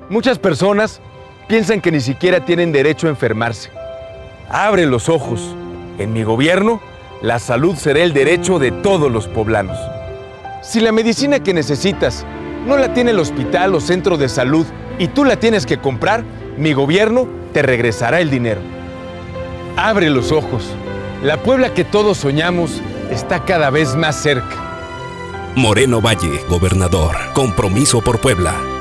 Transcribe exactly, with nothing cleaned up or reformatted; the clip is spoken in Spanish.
Muchas personas piensan que ni siquiera tienen derecho a enfermarse. Abre los ojos. En mi gobierno, la salud será el derecho de todos los poblanos. Si la medicina que necesitas no la tiene el hospital o centro de salud y tú la tienes que comprar, mi gobierno te regresará el dinero. Abre los ojos. La Puebla que todos soñamos está cada vez más cerca. Moreno Valle, gobernador. Compromiso por Puebla.